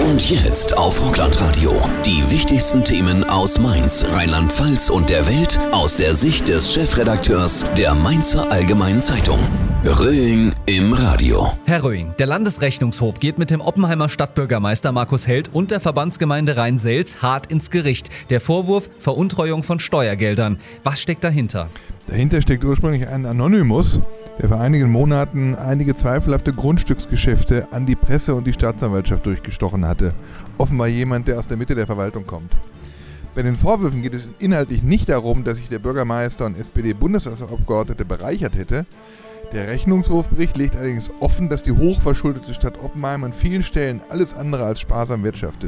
Und jetzt auf Rockland-Radio. Die wichtigsten Themen aus Mainz, Rheinland-Pfalz und der Welt aus der Sicht des Chefredakteurs der Mainzer Allgemeinen Zeitung. Röing im Radio. Herr Röing, der Landesrechnungshof geht mit dem Oppenheimer Stadtbürgermeister Markus Held und der Verbandsgemeinde Rhein-Selz hart ins Gericht. Der Vorwurf: Veruntreuung von Steuergeldern. Was steckt dahinter? Dahinter steckt ursprünglich ein Anonymous, der vor einigen Monaten einige zweifelhafte Grundstücksgeschäfte an die Presse und die Staatsanwaltschaft durchgestochen hatte. Offenbar jemand, der aus der Mitte der Verwaltung kommt. Bei den Vorwürfen geht es inhaltlich nicht darum, dass sich der Bürgermeister und SPD-Bundestagsabgeordnete bereichert hätte. Der Rechnungshofbericht legt allerdings offen, dass die hochverschuldete Stadt Oppenheim an vielen Stellen alles andere als sparsam wirtschaftet.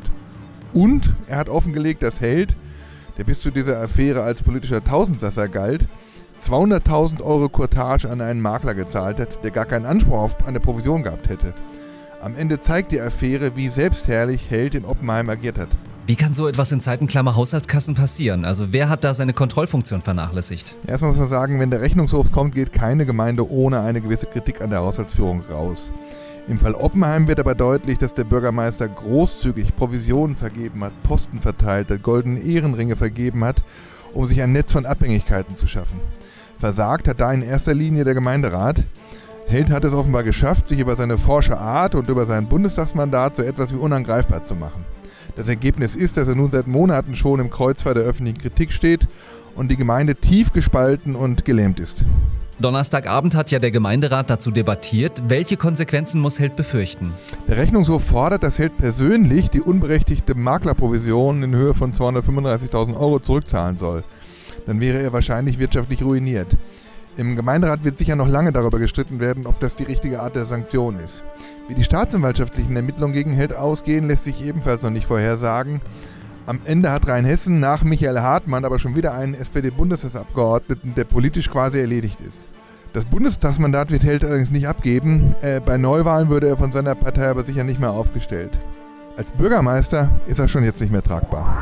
Und er hat offengelegt, dass Held, der bis zu dieser Affäre als politischer Tausendsasser galt, 200.000 Euro Courtage an einen Makler gezahlt hat, der gar keinen Anspruch auf eine Provision gehabt hätte. Am Ende zeigt die Affäre, wie selbstherrlich Held in Oppenheim agiert hat. Wie kann so etwas in Zeiten klammer Haushaltskassen passieren? Also wer hat da seine Kontrollfunktion vernachlässigt? Erstmal muss man sagen, wenn der Rechnungshof kommt, geht keine Gemeinde ohne eine gewisse Kritik an der Haushaltsführung raus. Im Fall Oppenheim wird aber deutlich, dass der Bürgermeister großzügig Provisionen vergeben hat, Posten verteilt hat, goldene Ehrenringe vergeben hat, um sich ein Netz von Abhängigkeiten zu schaffen. Versagt hat da in erster Linie der Gemeinderat. Held hat es offenbar geschafft, sich über seine forsche Art und über sein Bundestagsmandat so etwas wie unangreifbar zu machen. Das Ergebnis ist, dass er nun seit Monaten schon im Kreuzfeuer der öffentlichen Kritik steht und die Gemeinde tief gespalten und gelähmt ist. Donnerstagabend hat ja der Gemeinderat dazu debattiert. Welche Konsequenzen muss Held befürchten? Der Rechnungshof fordert, dass Held persönlich die unberechtigte Maklerprovision in Höhe von 235.000 Euro zurückzahlen soll. Dann wäre er wahrscheinlich wirtschaftlich ruiniert. Im Gemeinderat wird sicher noch lange darüber gestritten werden, ob das die richtige Art der Sanktion ist. Wie die staatsanwaltschaftlichen Ermittlungen gegen Held ausgehen, lässt sich ebenfalls noch nicht vorhersagen. Am Ende hat Rheinhessen nach Michael Hartmann aber schon wieder einen SPD-Bundestagsabgeordneten, der politisch quasi erledigt ist. Das Bundestagsmandat wird Held allerdings nicht abgeben. Bei Neuwahlen würde er von seiner Partei aber sicher nicht mehr aufgestellt. Als Bürgermeister ist er schon jetzt nicht mehr tragbar.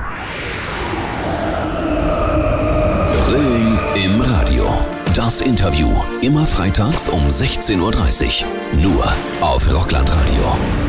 Röing im Radio. Das Interview. Immer freitags um 16:30 Uhr. Nur auf Rockland-Radio.